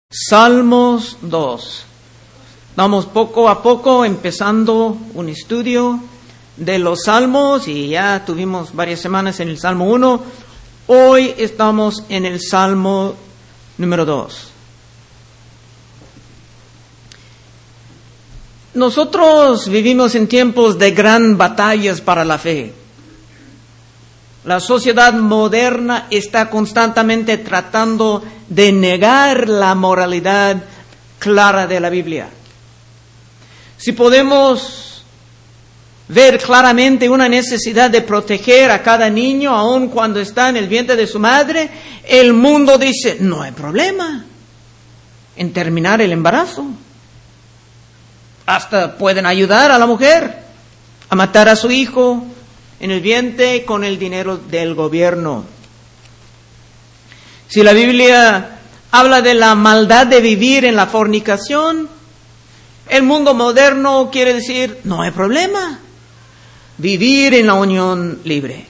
Salmos 2. Vamos poco a poco empezando un estudio de los salmos y ya tuvimos varias semanas en el Salmo 1. Hoy estamos en el Salmo número 2. Nosotros vivimos en tiempos de gran batallas para la fe. La sociedad moderna está constantemente tratando de negar la moralidad clara de la Biblia. Si podemos ver claramente una necesidad de proteger a cada niño, aun cuando está en el vientre de su madre, el mundo dice, no hay problema en terminar el embarazo. Hasta pueden ayudar a la mujer a matar a su hijo en el vientre con el dinero del gobierno. Si la Biblia habla de la maldad de vivir en la fornicación, el mundo moderno quiere decir, no hay problema, vivir en la unión libre.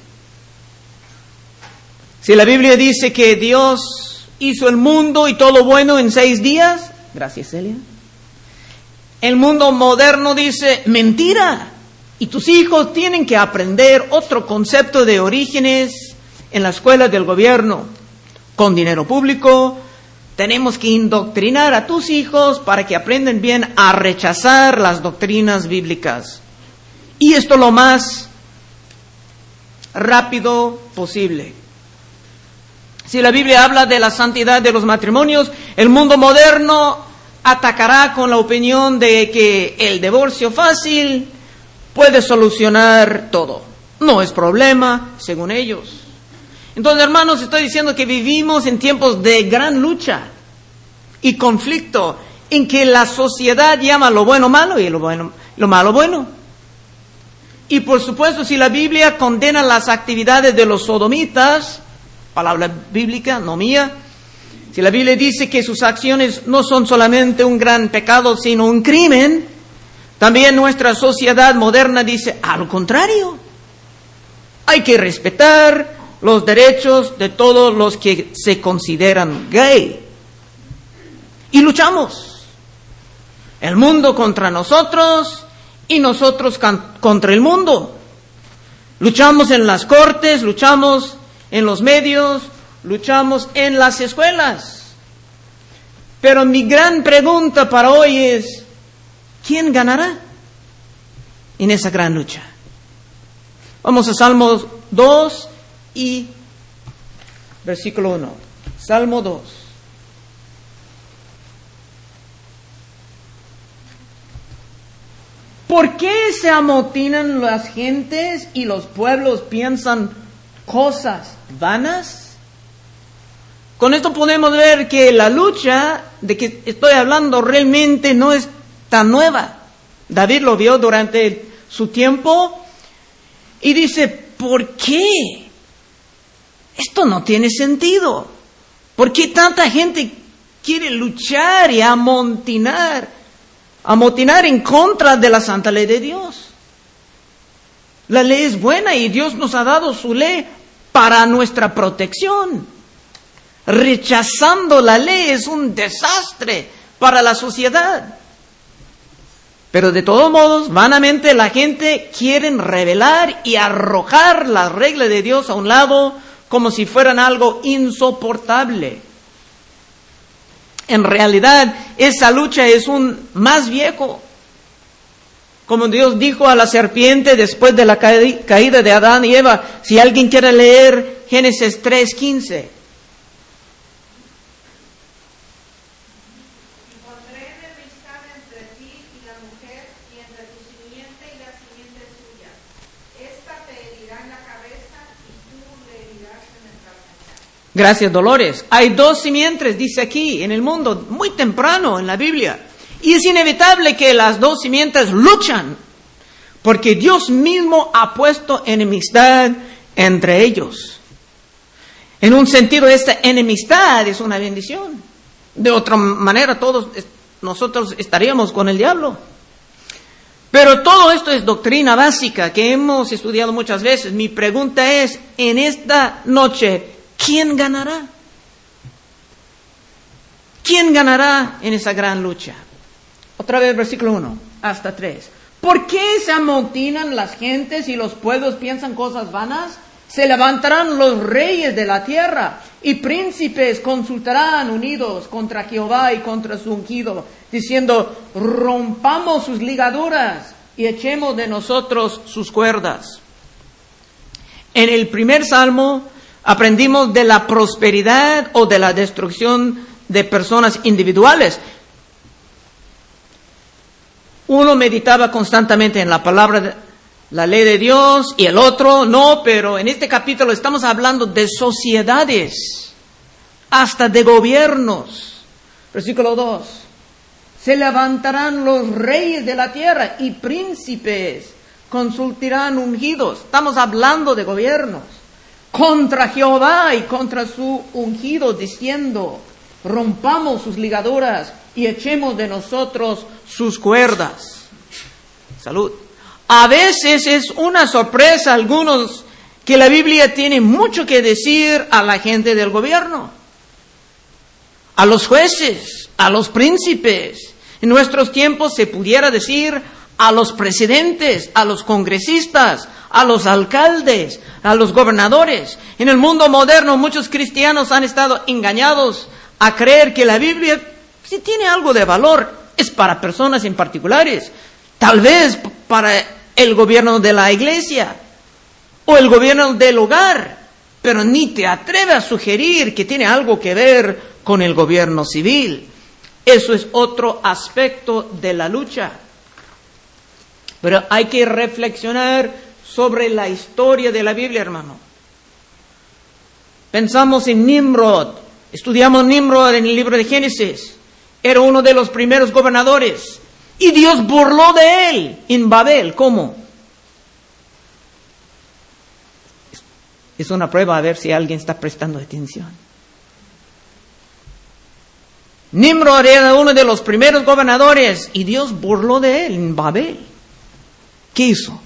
Si la Biblia dice que Dios hizo el mundo y todo bueno en 6 días, gracias Celia, el mundo moderno dice, mentira. Y tus hijos tienen que aprender otro concepto de orígenes en la escuela del gobierno. Con dinero público, tenemos que indoctrinar a tus hijos para que aprendan bien a rechazar las doctrinas bíblicas. Y esto lo más rápido posible. Si la Biblia habla de la santidad de los matrimonios, el mundo moderno atacará con la opinión de que el divorcio fácil puede solucionar todo. No es problema, según ellos. Entonces, hermanos, estoy diciendo que vivimos en tiempos de gran lucha y conflicto, en que la sociedad llama lo bueno malo y lo malo bueno. Y por supuesto, si la Biblia condena las actividades de los sodomitas, palabra bíblica, no mía, si la Biblia dice que sus acciones no son solamente un gran pecado, sino un crimen, también nuestra sociedad moderna dice, al contrario, hay que respetar los derechos de todos los que se consideran gay. Y luchamos. El mundo contra nosotros y nosotros contra el mundo. Luchamos en las cortes, luchamos en los medios, luchamos en las escuelas. Pero mi gran pregunta para hoy es, ¿quién ganará en esa gran lucha? Vamos a Salmos 2 y versículo 1. Salmo 2. ¿Por qué se amotinan las gentes y los pueblos piensan cosas vanas? Con esto podemos ver que la lucha de que estoy hablando realmente no es tan nueva. David lo vio durante su tiempo y dice, ¿por qué? Esto no tiene sentido. ¿Por qué tanta gente quiere luchar y amotinar en contra de la santa ley de Dios? La ley es buena y Dios nos ha dado su ley para nuestra protección. Rechazando la ley es un desastre para la sociedad. Pero de todos modos, vanamente la gente quiere revelar y arrojar las reglas de Dios a un lado como si fueran algo insoportable. En realidad, esa lucha es un más viejo. Como Dios dijo a la serpiente después de la caída de Adán y Eva, si alguien quiere leer Génesis 3:15. Gracias, Dolores. Hay 2 simientes, dice aquí, en el mundo, muy temprano en la Biblia. Y es inevitable que las 2 simientes luchan, porque Dios mismo ha puesto enemistad entre ellos. En un sentido, esta enemistad es una bendición. De otra manera, todos nosotros estaríamos con el diablo. Pero todo esto es doctrina básica que hemos estudiado muchas veces. Mi pregunta es, en esta noche, ¿quién ganará? ¿quién ganará en esa gran lucha? Otra vez, versículo 1 hasta 3. ¿Por qué se amotinan las gentes y los pueblos piensan cosas vanas? Se levantarán los reyes de la tierra y príncipes consultarán unidos contra Jehová y contra su ungido, diciendo, rompamos sus ligaduras y echemos de nosotros sus cuerdas. En el primer salmo aprendimos de la prosperidad o de la destrucción de personas individuales. Uno meditaba constantemente en la palabra, la ley de Dios, y el otro no, pero en este capítulo estamos hablando de sociedades, hasta de gobiernos. Versículo 2. Se levantarán los reyes de la tierra y príncipes consultarán ungidos. Estamos hablando de gobiernos. Contra Jehová y contra su ungido, diciendo, rompamos sus ligaduras y echemos de nosotros sus cuerdas. Salud. A veces es una sorpresa a algunos que la Biblia tiene mucho que decir a la gente del gobierno, a los jueces, a los príncipes. En nuestros tiempos se pudiera decir a los presidentes, a los congresistas, a los alcaldes, a los gobernadores. En el mundo moderno muchos cristianos han estado engañados a creer que la Biblia, si tiene algo de valor, es para personas en particulares. Tal vez para el gobierno de la iglesia o el gobierno del hogar, pero ni te atreves a sugerir que tiene algo que ver con el gobierno civil. Eso es otro aspecto de la lucha. Pero hay que reflexionar sobre la historia de la Biblia, hermano. Pensamos en Nimrod. Estudiamos Nimrod en el libro de Génesis. Era uno de los primeros gobernadores. Y Dios burló de él en Babel. ¿Cómo? Es una prueba a ver si alguien está prestando atención. Nimrod era uno de los primeros gobernadores y Dios burló de él en Babel. ¿Qué hizo?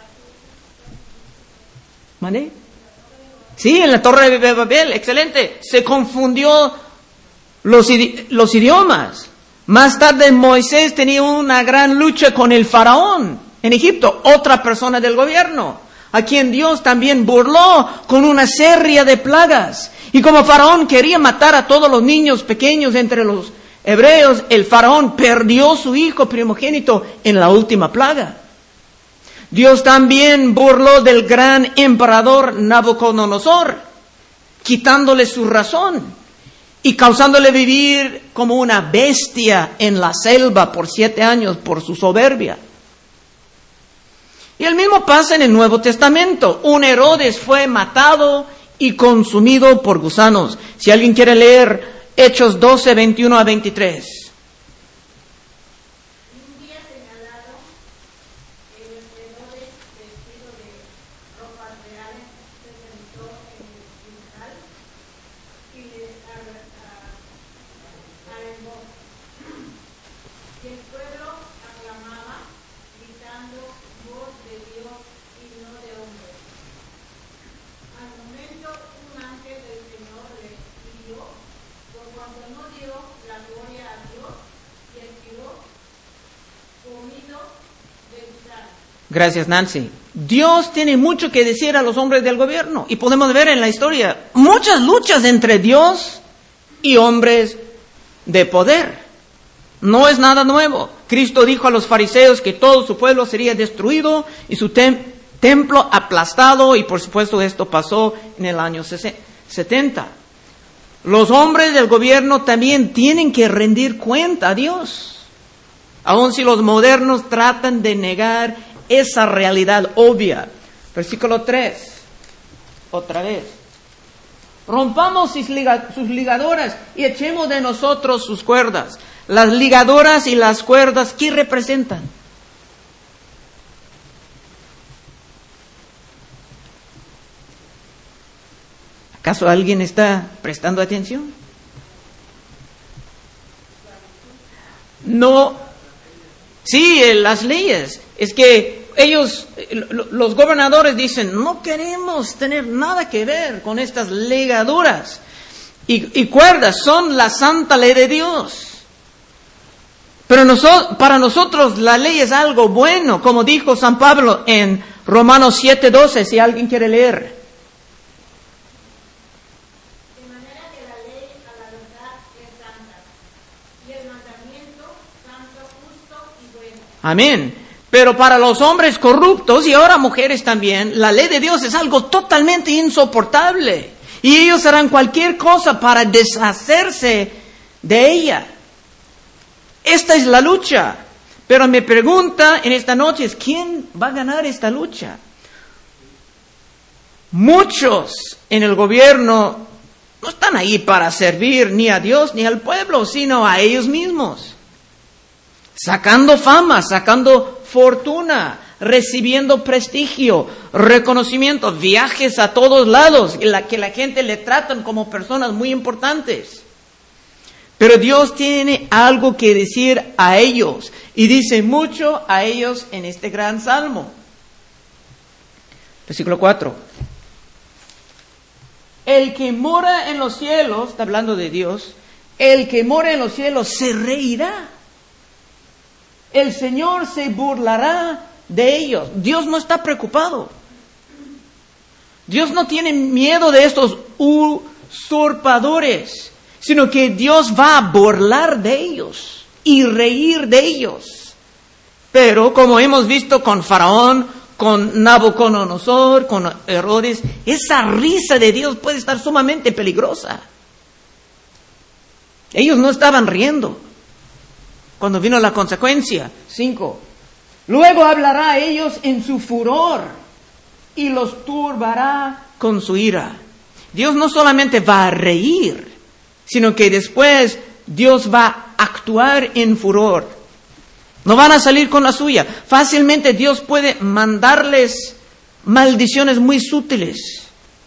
¿Mané? Sí, en la torre de Babel, excelente. Se confundió los idiomas. Más tarde Moisés tenía una gran lucha con el faraón en Egipto, otra persona del gobierno, a quien Dios también burló con una serie de plagas. Y como faraón quería matar a todos los niños pequeños entre los hebreos, el faraón perdió su hijo primogénito en la última plaga. Dios también burló del gran emperador Nabucodonosor, quitándole su razón y causándole vivir como una bestia en la selva por 7 años por su soberbia. Y el mismo pasa en el Nuevo Testamento. Un Herodes fue matado y consumido por gusanos. Si alguien quiere leer Hechos 12, 21 a 23. Gracias, Nancy. Dios tiene mucho que decir a los hombres del gobierno. Y podemos ver en la historia muchas luchas entre Dios y hombres de poder. No es nada nuevo. Cristo dijo a los fariseos que todo su pueblo sería destruido y su templo aplastado. Y por supuesto esto pasó en el año 70. Los hombres del gobierno también tienen que rendir cuenta a Dios. Aun si los modernos tratan de negar esa realidad obvia. Versículo 3. Otra vez. Rompamos sus ligaduras y echemos de nosotros sus cuerdas. Las ligaduras y las cuerdas, ¿qué representan? ¿Acaso alguien está prestando atención? No. Sí, las leyes. Es que ellos, los gobernadores dicen, no queremos tener nada que ver con estas ligaduras. y cuerdas son la santa ley de Dios. Pero para nosotros la ley es algo bueno, como dijo San Pablo en Romanos 7:12, si alguien quiere leer. De manera que la ley a la verdad es santa, y el mandamiento santo, justo y bueno. Amén. Pero para los hombres corruptos, y ahora mujeres también, la ley de Dios es algo totalmente insoportable. Y ellos harán cualquier cosa para deshacerse de ella. Esta es la lucha. Pero mi pregunta en esta noche es, ¿quién va a ganar esta lucha? Muchos en el gobierno no están ahí para servir ni a Dios ni al pueblo, sino a ellos mismos. Sacando fama, sacando fortuna, recibiendo prestigio, reconocimiento, viajes a todos lados, que la gente le tratan como personas muy importantes. Pero Dios tiene algo que decir a ellos, y dice mucho a ellos en este gran salmo. Versículo 4. El que mora en los cielos, está hablando de Dios, el que mora en los cielos se reirá. El Señor se burlará de ellos. Dios no está preocupado. Dios no tiene miedo de estos usurpadores, sino que Dios va a burlar de ellos y reír de ellos. Pero como hemos visto con Faraón, con Nabucodonosor, con Herodes, esa risa de Dios puede estar sumamente peligrosa. Ellos no estaban riendo cuando vino la consecuencia. 5. Luego hablará a ellos en su furor y los turbará con su ira. Dios no solamente va a reír, sino que después Dios va a actuar en furor. No van a salir con la suya. Fácilmente Dios puede mandarles maldiciones muy sutiles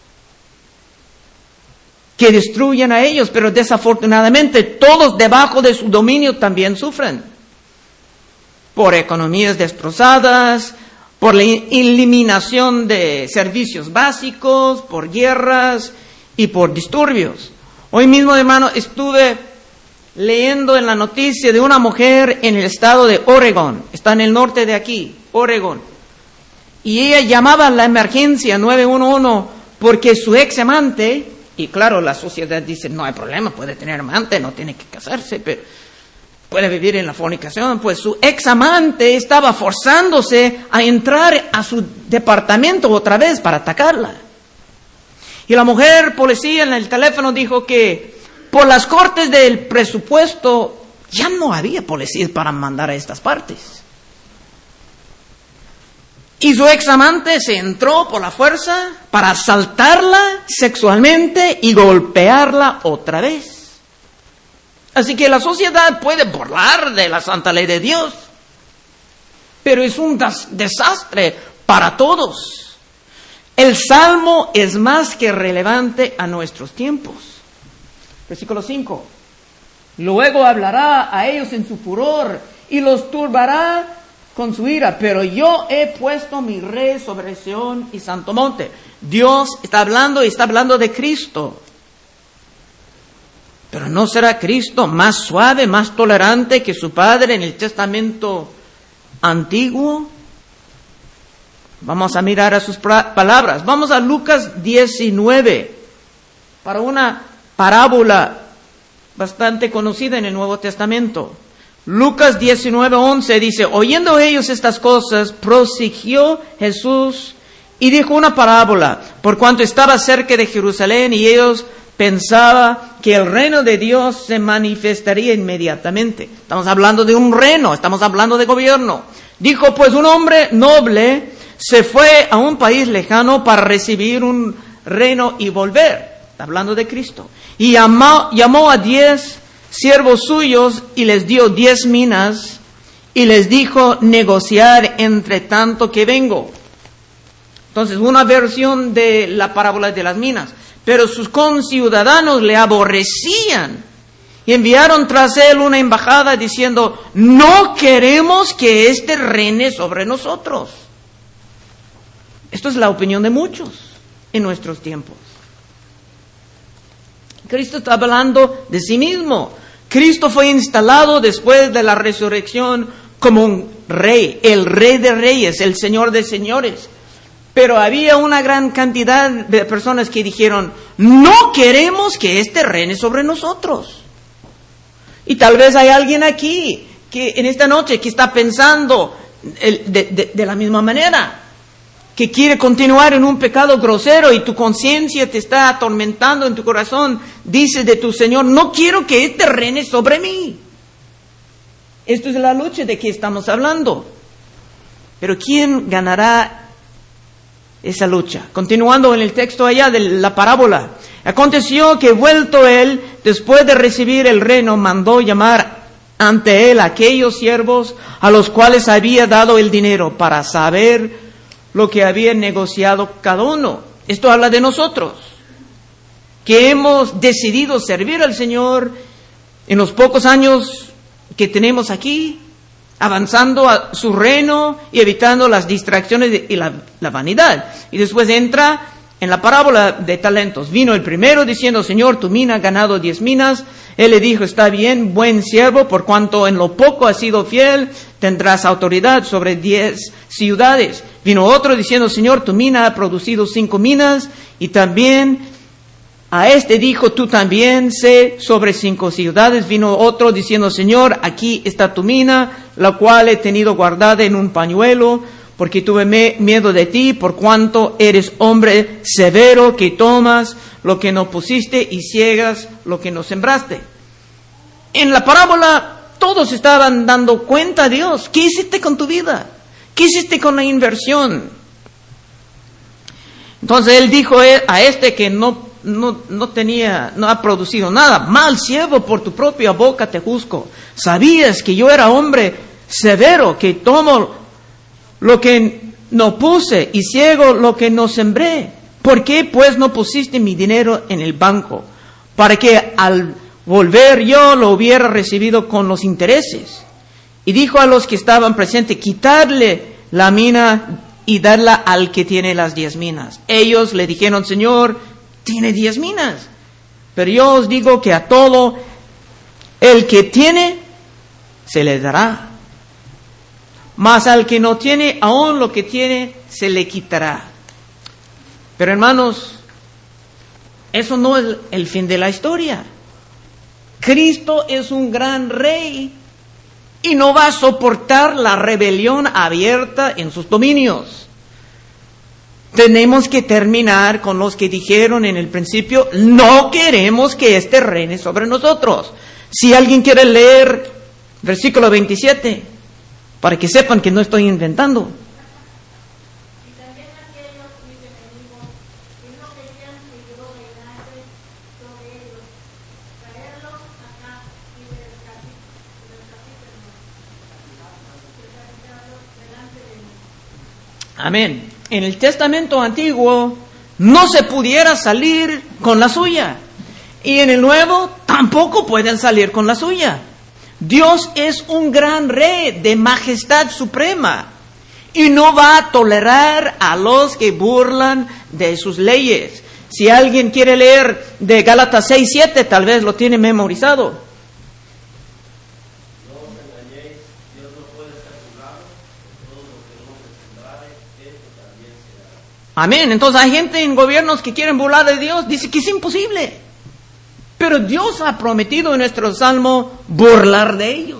que destruyan a ellos, pero desafortunadamente todos debajo de su dominio también sufren. Por economías destrozadas, por la eliminación de servicios básicos, por guerras y por disturbios. Hoy mismo, hermano, estuve leyendo en la noticia de una mujer en el estado de Oregón, está en el norte de aquí, Oregón, y ella llamaba a la emergencia 911 porque su ex amante, y claro, la sociedad dice, no hay problema, puede tener amante, no tiene que casarse, pero puede vivir en la fornicación, pues su ex amante estaba forzándose a entrar a su departamento otra vez para atacarla. Y la mujer policía en el teléfono dijo que por las cortes del presupuesto ya no había policías para mandar a estas partes. Y su ex amante se entró por la fuerza para asaltarla sexualmente y golpearla otra vez. Así que la sociedad puede burlar de la santa ley de Dios, pero es un desastre para todos. El Salmo es más que relevante a nuestros tiempos. Versículo 5. Luego hablará a ellos en su furor y los turbará con su ira, pero yo he puesto mi rey sobre Sión y santo monte. Dios está hablando y está hablando de Cristo. Pero ¿no será Cristo más suave, más tolerante que su Padre en el Testamento antiguo? Vamos a mirar a sus palabras. Vamos a Lucas 19 para una parábola bastante conocida en el Nuevo Testamento. Lucas 19:11 dice, oyendo ellos estas cosas, prosiguió Jesús y dijo una parábola, por cuanto estaba cerca de Jerusalén y ellos pensaban que el reino de Dios se manifestaría inmediatamente. Estamos hablando de un reino, estamos hablando de gobierno. Dijo, pues un hombre noble se fue a un país lejano para recibir un reino y volver. Está hablando de Cristo. Y llamó a 10 siervos suyos y les dio 10 minas y les dijo, negociar entre tanto que vengo. Entonces, una versión de la parábola de las minas. Pero sus conciudadanos le aborrecían y enviaron tras él una embajada diciendo, no queremos que éste reine sobre nosotros. Esto es la opinión de muchos en nuestros tiempos. Cristo está hablando de sí mismo. Cristo fue instalado después de la resurrección como un rey, el Rey de Reyes, el Señor de Señores. Pero había una gran cantidad de personas que dijeron, no queremos que este reine sobre nosotros. Y tal vez hay alguien aquí que en esta noche que está pensando de la misma manera, que quiere continuar en un pecado grosero y tu conciencia te está atormentando en tu corazón. Dice de tu Señor, no quiero que este reine sobre mí. Esto es la lucha de que estamos hablando. Pero ¿quién ganará esa lucha? Continuando en el texto allá de la parábola. Aconteció que vuelto él, después de recibir el reino, mandó llamar ante él a aquellos siervos a los cuales había dado el dinero para saber lo que había negociado cada uno. Esto habla de nosotros, que hemos decidido servir al Señor en los pocos años que tenemos aquí, avanzando a su reino y evitando las distracciones y la vanidad. Y después entra en la parábola de talentos. Vino el primero diciendo, Señor, tu mina ha ganado 10 minas. Él le dijo, está bien, buen siervo, por cuanto en lo poco has sido fiel, tendrás autoridad sobre 10 ciudades. Vino otro diciendo, Señor, tu mina ha producido 5 minas. Y también a este dijo, tú también sé sobre 5 ciudades. Vino otro diciendo, Señor, aquí está tu mina, la cual he tenido guardada en un pañuelo, porque tuve miedo de ti, por cuanto eres hombre severo, que tomas lo que no pusiste y ciegas lo que no sembraste. En la parábola todos estaban dando cuenta a Dios. ¿Qué hiciste con tu vida? ¿Qué hiciste con la inversión? Entonces él dijo a este que no ha producido nada. Mal siervo, por tu propia boca te juzgo. Sabías que yo era hombre severo, que tomo lo que no puse y ciego lo que no sembré. ¿Por qué pues no pusiste mi dinero en el banco? Para que al volver yo lo hubiera recibido con los intereses. Y dijo a los que estaban presentes, quitarle la mina y darla al que tiene las 10 minas. Ellos le dijeron, Señor, tiene 10 minas. Pero yo os digo que a todo el que tiene, se le dará. Mas al que no tiene, aún lo que tiene, se le quitará. Pero hermanos, eso no es el fin de la historia. Cristo es un gran rey y no va a soportar la rebelión abierta en sus dominios. Tenemos que terminar con los que dijeron en el principio, no queremos que este reine sobre nosotros. Si alguien quiere leer versículo 27, para que sepan que no estoy inventando. Y también aquellos mis enemigos que no querían que yo reinase sobre ellos, traerlos acá y descapitarlos delante de mí. Amén. En el Testamento Antiguo no se pudiera salir con la suya. Y en el Nuevo tampoco pueden salir con la suya. Dios es un gran rey de majestad suprema y no va a tolerar a los que burlan de sus leyes. Si alguien quiere leer de Gálatas 6:7, tal vez lo tiene memorizado. No os engañéis, Dios no puede ser burlado, todo lo que no se sembrare, esto también será. Amén. Entonces hay gente en gobiernos que quieren burlar de Dios, dice que es imposible. Pero Dios ha prometido en nuestro Salmo burlar de ellos.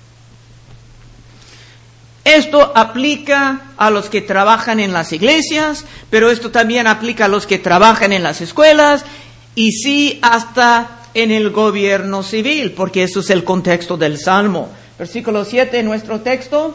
Esto aplica a los que trabajan en las iglesias, pero esto también aplica a los que trabajan en las escuelas y sí hasta en el gobierno civil, porque eso es el contexto del Salmo. Versículo 7 en nuestro texto.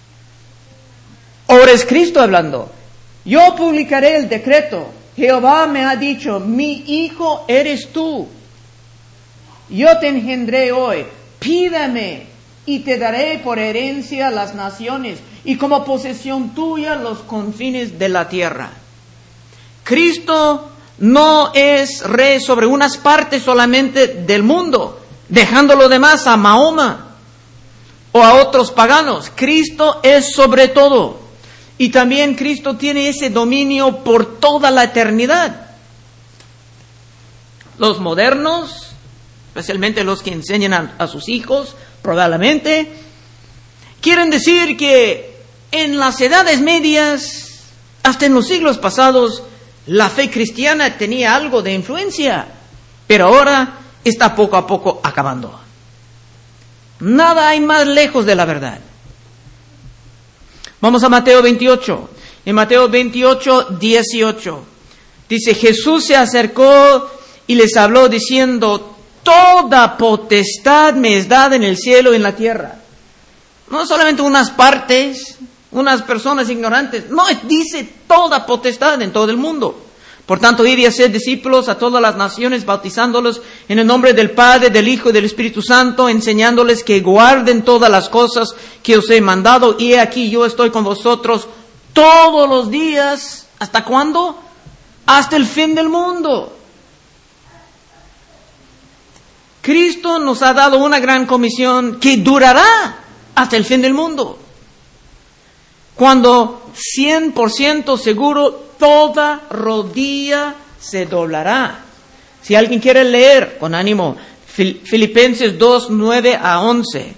Ahora es Cristo hablando. Yo publicaré el decreto. Jehová me ha dicho, mi hijo eres tú. Yo te engendré hoy, pídame y te daré por herencia las naciones y como posesión tuya los confines de la tierra. Cristo no es rey sobre unas partes solamente del mundo, dejando lo demás a Mahoma o a otros paganos. Cristo es sobre todo y también Cristo tiene ese dominio por toda la eternidad. Los modernos, especialmente los que enseñan a sus hijos, probablemente, quieren decir que en las edades medias, hasta en los siglos pasados, la fe cristiana tenía algo de influencia, pero ahora está poco a poco acabando. Nada hay más lejos de la verdad. Vamos a Mateo 28. En Mateo 28, 18, dice, Jesús se acercó y les habló diciendo, toda potestad me es dada en el cielo y en la tierra. No solamente unas partes, unas personas ignorantes. No, dice toda potestad en todo el mundo. Por tanto, id y haced discípulos a todas las naciones, bautizándolos en el nombre del Padre, del Hijo y del Espíritu Santo, enseñándoles que guarden todas las cosas que os he mandado. Y he aquí, yo estoy con vosotros todos los días. ¿Hasta cuándo? Hasta el fin del mundo. Cristo nos ha dado una gran comisión que durará hasta el fin del mundo. Cuando 100% seguro toda rodilla se doblará. Si alguien quiere leer, con ánimo, Filipenses 2, 9 a 11.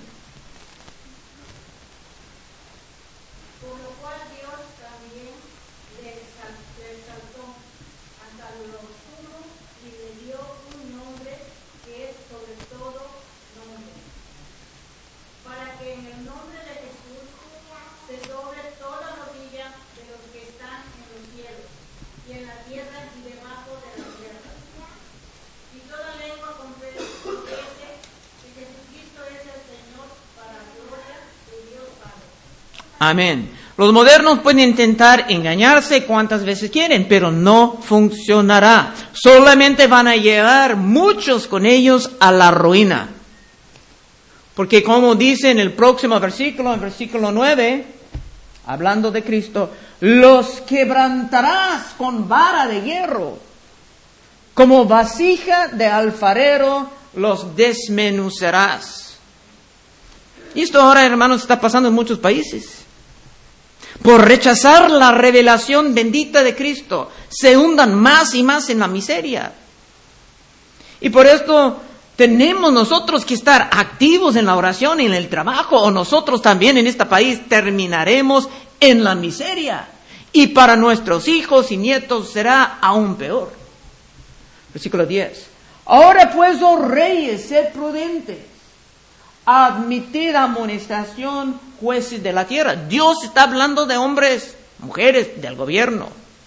Por lo cual Dios también le exaltó hasta lo sumo y le dio un nombre que es sobre todo nombre, para que en el nombre de Jesús se doble toda rodilla de los que están en los cielos y en la tierra y debajo de la tierra, y toda lengua confiese que Jesucristo es el Señor, para gloria de Dios Padre. Amén. Los modernos pueden intentar engañarse cuantas veces quieren, pero no funcionará. Solamente van a llevar muchos con ellos a la ruina. Porque como dice en el próximo versículo, en versículo 9, hablando de Cristo, los quebrantarás con vara de hierro, como vasija de alfarero los desmenuzarás. Y esto ahora, hermanos, está pasando en muchos países. Por rechazar la revelación bendita de Cristo, se hundan más y más en la miseria. Y por esto tenemos nosotros que estar activos en la oración y en el trabajo, o nosotros también en este país terminaremos en la miseria. Y para nuestros hijos y nietos será aún peor. Versículo 10. Ahora pues, oh reyes, sed prudentes, admitid amonestación, jueces de la tierra. Dios está hablando de hombres, mujeres, del gobierno.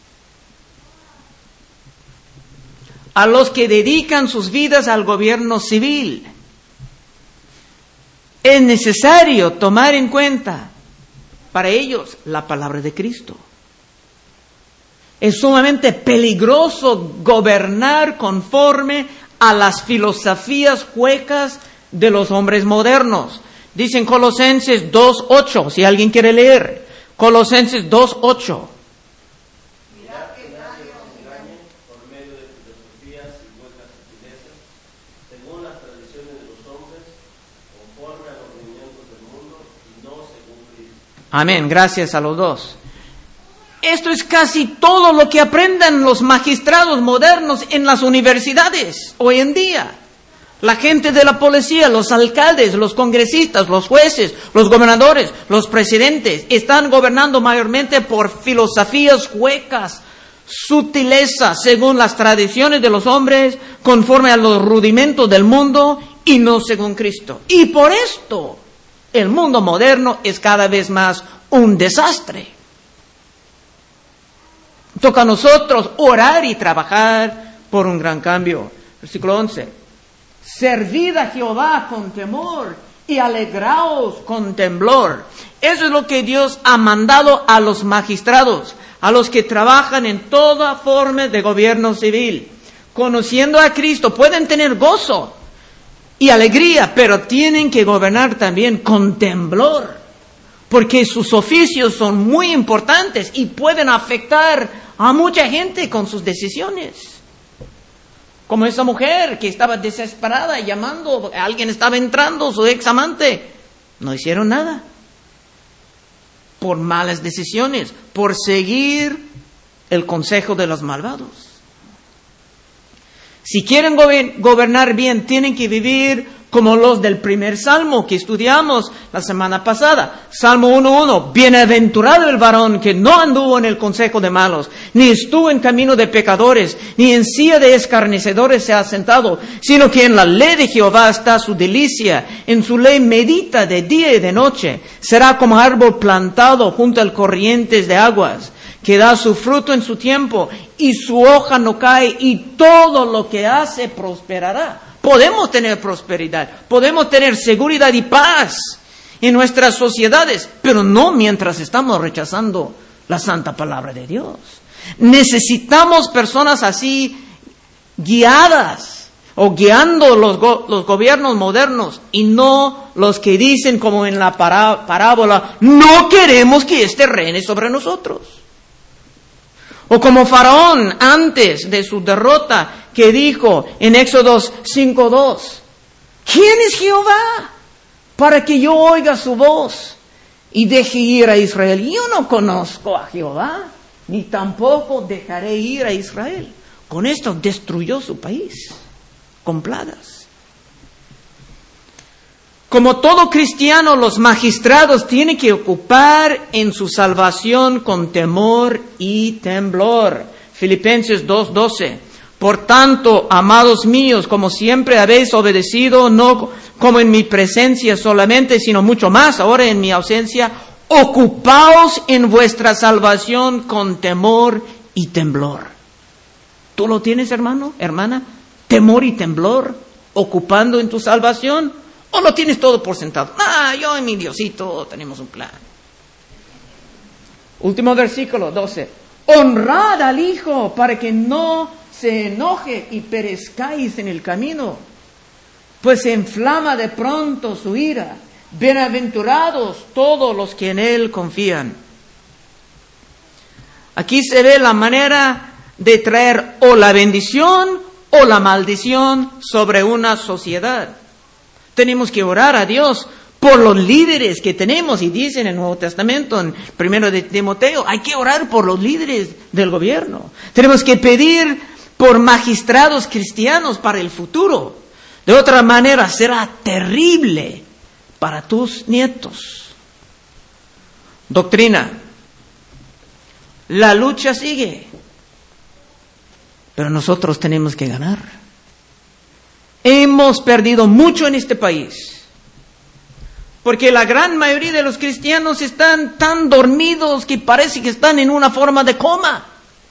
A los que dedican sus vidas al gobierno civil. Es necesario tomar en cuenta para ellos la palabra de Cristo. Es sumamente peligroso gobernar conforme a las filosofías huecas de los hombres modernos. Dicen Colosenses 2:8, si alguien quiere leer. Colosenses 2:8. Mirad que nadie os engañe por medio de filosofías y huecas sutilezas, según las tradiciones de los hombres, conforme a los movimientos del mundo y no según Cristo. Amén, gracias a los dos. Esto es casi todo lo que aprenden los magistrados modernos en las universidades hoy en día. La gente de la policía, los alcaldes, los congresistas, los jueces, los gobernadores, los presidentes, están gobernando mayormente por filosofías huecas, sutilezas, según las tradiciones de los hombres, conforme a los rudimentos del mundo y no según Cristo. Y por esto, el mundo moderno es cada vez más un desastre. Toca a nosotros orar y trabajar por un gran cambio. Versículo 11. Servid a Jehová con temor y alegraos con temblor. Eso es lo que Dios ha mandado a los magistrados, a los que trabajan en toda forma de gobierno civil. Conociendo a Cristo pueden tener gozo y alegría, pero tienen que gobernar también con temblor, porque sus oficios son muy importantes y pueden afectar a mucha gente con sus decisiones. Como esa mujer que estaba desesperada llamando, alguien estaba entrando, su ex amante. No hicieron nada. Por malas decisiones, por seguir el consejo de los malvados. Si quieren gobernar bien, tienen que vivir como los del primer salmo que estudiamos la semana pasada. Salmo 1:1. Bienaventurado el varón que no anduvo en el consejo de malos, ni estuvo en camino de pecadores, ni en silla de escarnecedores se ha sentado, sino que en la ley de Jehová está su delicia, en su ley medita de día y de noche. Será como árbol plantado junto al corrientes de aguas, que da su fruto en su tiempo, y su hoja no cae, y todo lo que hace prosperará. Podemos tener prosperidad, podemos tener seguridad y paz en nuestras sociedades, pero no mientras estamos rechazando la santa palabra de Dios. Necesitamos personas así guiadas o guiando los gobiernos modernos, y no los que dicen como en la parábola, no queremos que éste reine sobre nosotros. O como Faraón antes de su derrota, que dijo en Éxodo 5:2, ¿quién es Jehová para que yo oiga su voz y deje ir a Israel? Yo no conozco a Jehová, ni tampoco dejaré ir a Israel. Con esto destruyó su país con plagas. Como todo cristiano, los magistrados tienen que ocupar en su salvación con temor y temblor. Filipenses 2:12. Por tanto, amados míos, como siempre habéis obedecido, no como en mi presencia solamente, sino mucho más ahora en mi ausencia, ocupaos en vuestra salvación con temor y temblor. ¿Tú lo tienes, hermano, hermana? ¿Temor y temblor ocupando en tu salvación? ¿O lo tienes todo por sentado? Yo y mi Diosito tenemos un plan. Último versículo, 12. Honrad al Hijo para que no se enoje y perezcáis en el camino, pues se inflama de pronto su ira. Bienaventurados todos los que en Él confían. Aquí se ve la manera de traer o la bendición o la maldición sobre una sociedad. Tenemos que orar a Dios por los líderes que tenemos, y dice en el Nuevo Testamento, en 1 de Timoteo, hay que orar por los líderes del gobierno. Tenemos que pedir por magistrados cristianos para el futuro. De otra manera será terrible para tus nietos. Doctrina. La lucha sigue, pero nosotros tenemos que ganar. Hemos perdido mucho en este país, porque la gran mayoría de los cristianos están tan dormidos que parece que están en una forma de coma.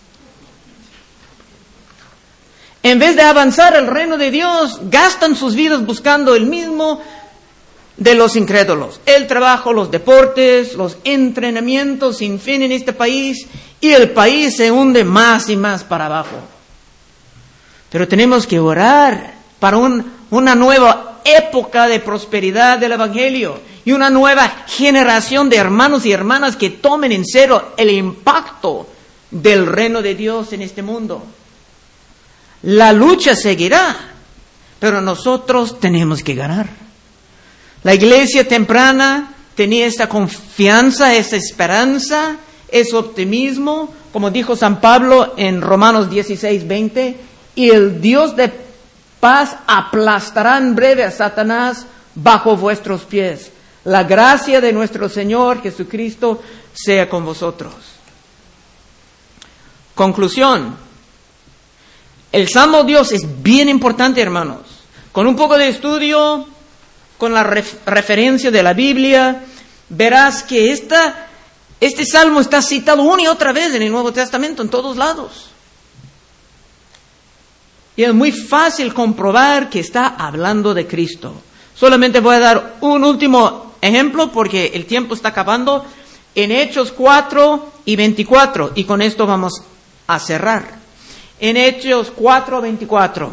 En vez de avanzar el reino de Dios, gastan sus vidas buscando el mismo de los incrédulos. El trabajo, los deportes, los entrenamientos sin fin en este país, y el país se hunde más y más para abajo. Pero tenemos que orar para una nueva época de prosperidad del Evangelio y una nueva generación de hermanos y hermanas que tomen en serio el impacto del reino de Dios en este mundo. La lucha seguirá, pero nosotros tenemos que ganar. La iglesia temprana tenía esta confianza, esta esperanza, ese optimismo, como dijo San Pablo en Romanos 16:20, y el Dios de paz aplastará en breve a Satanás bajo vuestros pies. La gracia de nuestro Señor Jesucristo sea con vosotros. Conclusión. El Salmo Dios es bien importante, hermanos. Con un poco de estudio, con la referencia de la Biblia, verás que este Salmo está citado una y otra vez en el Nuevo Testamento, en todos lados. Y es muy fácil comprobar que está hablando de Cristo. Solamente voy a dar un último ejemplo porque el tiempo está acabando. En Hechos 4:24, y con esto vamos a cerrar. En Hechos 4:24,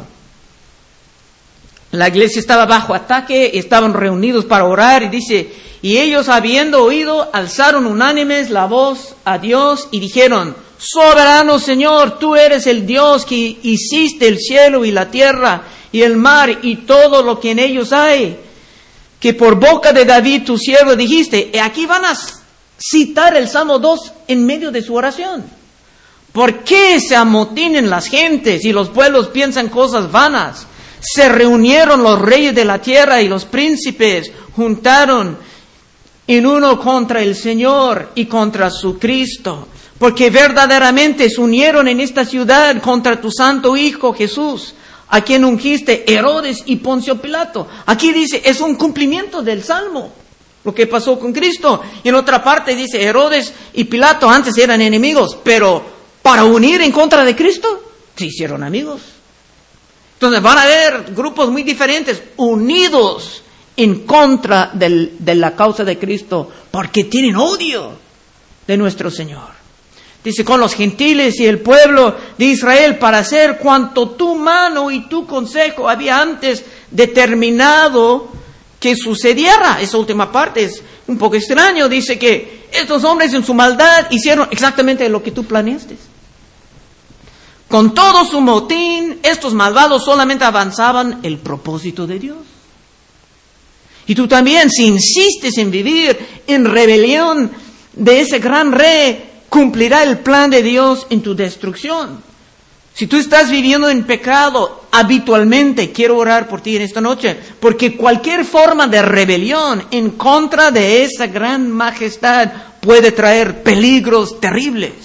la iglesia estaba bajo ataque, estaban reunidos para orar, y dice, y ellos habiendo oído, alzaron unánimes la voz a Dios y dijeron, soberano Señor, tú eres el Dios que hiciste el cielo y la tierra y el mar y todo lo que en ellos hay, que por boca de David tu siervo dijiste. Y aquí van a citar el Salmo 2 en medio de su oración. ¿Por qué se amotinen las gentes y los pueblos piensan cosas vanas? Se reunieron los reyes de la tierra y los príncipes juntaron en uno contra el Señor y contra su Cristo, porque verdaderamente se unieron en esta ciudad contra tu santo Hijo Jesús, a quien ungiste Herodes y Poncio Pilato. Aquí dice, es un cumplimiento del Salmo, lo que pasó con Cristo. Y en otra parte dice, Herodes y Pilato antes eran enemigos, pero para unir en contra de Cristo, se hicieron amigos. Entonces van a haber grupos muy diferentes, unidos en contra de la causa de Cristo, porque tienen odio de nuestro Señor. Dice, con los gentiles y el pueblo de Israel, para hacer cuanto tu mano y tu consejo había antes determinado que sucediera. Esa última parte es un poco extraño. Dice que estos hombres en su maldad hicieron exactamente lo que tú planeaste. Con todo su motín, estos malvados solamente avanzaban el propósito de Dios. Y tú también, si insistes en vivir en rebelión de ese gran rey, cumplirá el plan de Dios en tu destrucción. Si tú estás viviendo en pecado habitualmente, quiero orar por ti en esta noche, porque cualquier forma de rebelión en contra de esa gran majestad puede traer peligros terribles.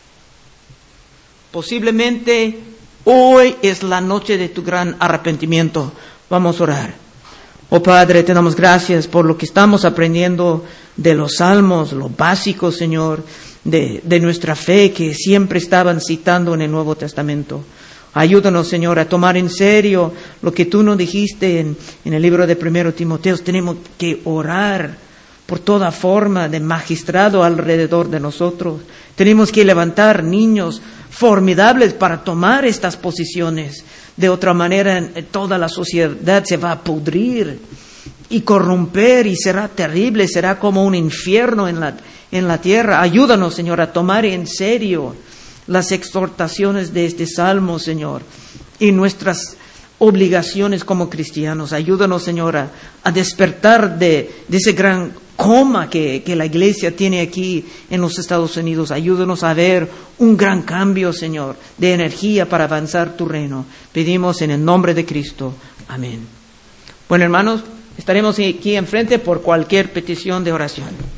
Posiblemente hoy es la noche de tu gran arrepentimiento. Vamos a orar. Oh Padre, te damos gracias por lo que estamos aprendiendo de los salmos, lo básico, Señor, de nuestra fe que siempre estaban citando en el Nuevo Testamento. Ayúdanos, Señor, a tomar en serio lo que tú nos dijiste en el libro de 1 Timoteo. Tenemos que orar por toda forma de magistrado alrededor de nosotros. Tenemos que levantar niños formidables para tomar estas posiciones. De otra manera, toda la sociedad se va a pudrir y corromper y será terrible, será como un infierno en la tierra. Ayúdanos, Señor, a tomar en serio las exhortaciones de este salmo, Señor, y nuestras obligaciones como cristianos. Ayúdanos, Señor, a despertar de ese gran coma que la iglesia tiene aquí en los Estados Unidos. Ayúdanos a ver un gran cambio, Señor, de energía para avanzar tu reino. Pedimos en el nombre de Cristo. Amén. Bueno, hermanos, estaremos aquí enfrente por cualquier petición de oración.